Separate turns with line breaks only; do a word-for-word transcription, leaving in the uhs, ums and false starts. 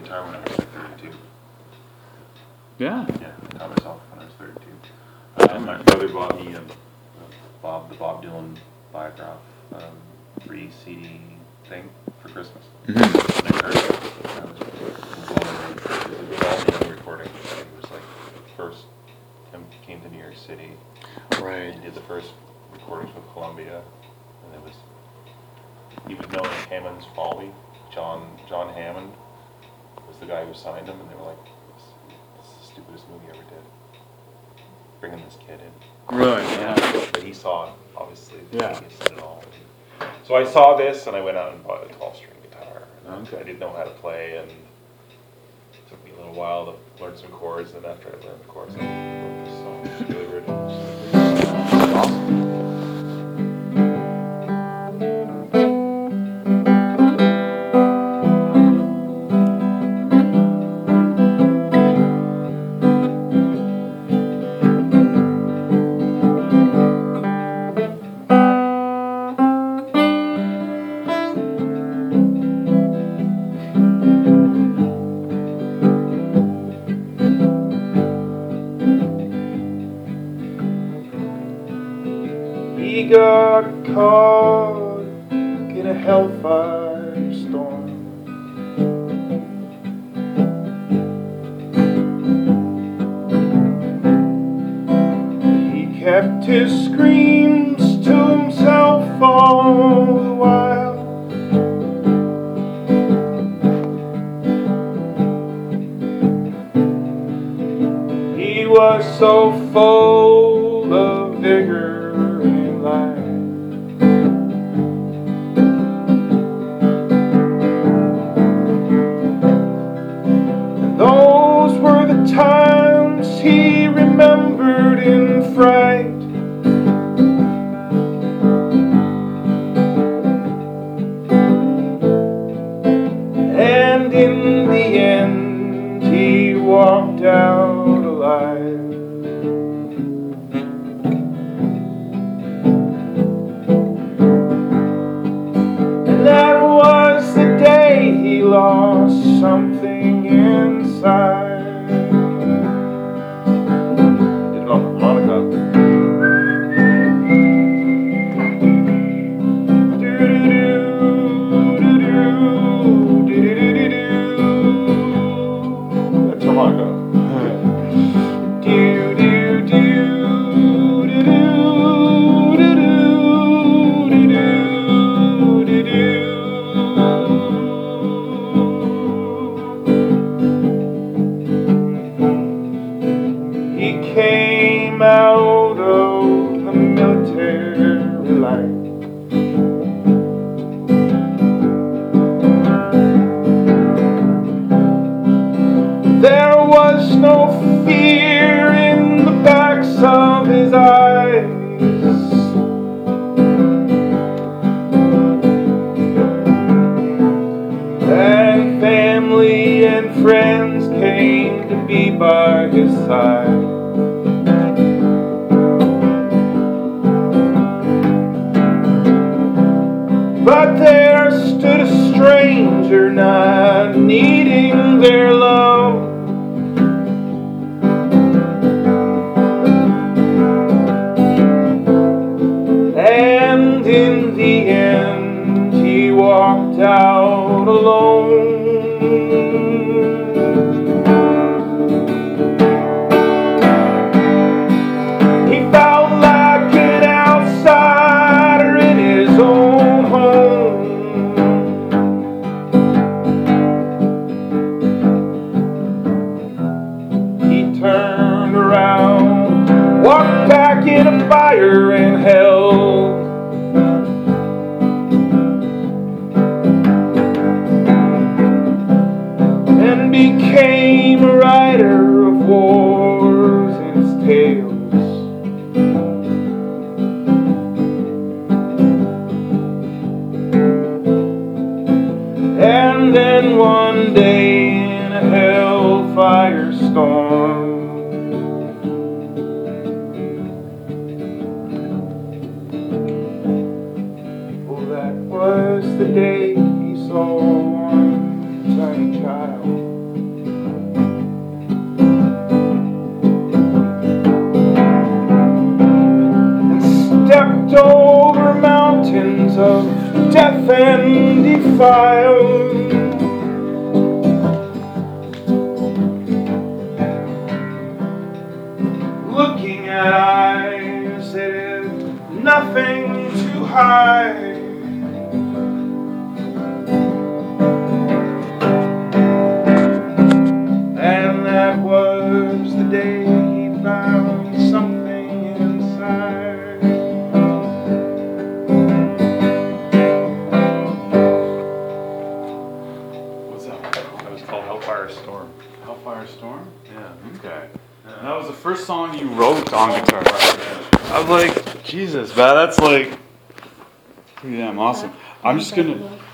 guitar when I was like thirty-two.
Yeah.
Yeah, I taught myself when I was thirty-two. Uh, my brother bought me a, a Bob, the Bob Dylan Biograph um, free C D thing for Christmas.
Mm-hmm.
And I heard it. I was blown away. It was all Dylan recording. It was like first him came to New York City.
Right.
He did the first recordings with Columbia, and it was he was known as Hammond's Folly. John John Hammond was the guy who signed him, and they were like, "This, this is the stupidest movie I ever did. Bringing this kid in."
Really? Yeah.
But he saw it, obviously.
Yeah.
He said it all. So I saw this, and I went out and bought a twelve-string guitar.
Okay.
I didn't know how to play, and it took me a little while to learn some chords. And after I learned the chords, I wrote this song. It's really written.
Awesome.
He got caught in a hellfire storm. He kept his screams to himself all the while. He was so full of vigor and life. And those were the times he remembered in fright. And in the end he walked out alive. And that was the day he lost something inside.
Did it on the harmonica.
That's harmonica. Do do do do do do do do do do. He came out of the military life. There was no fear in the backs of his eyes. And family and friends came to be by his side. But there stood a stranger not needing their love. And in the end he walked out alone. He felt like an outsider in his own home. He turned around, walked back in a fire and hell. And became a writer of wars and his tales. And then one day in a hellfire storm, well, that was the day he saw one tiny child and defiled. Looking at eyes that have nothing to hide. And that was the day he found something inside.
What's that?
That was called Hellfire Storm.
Hellfire Storm?
Yeah.
Okay. And that was the first song you wrote on guitar. I was like, Jesus, man, that's like pretty damn awesome. I'm just gonna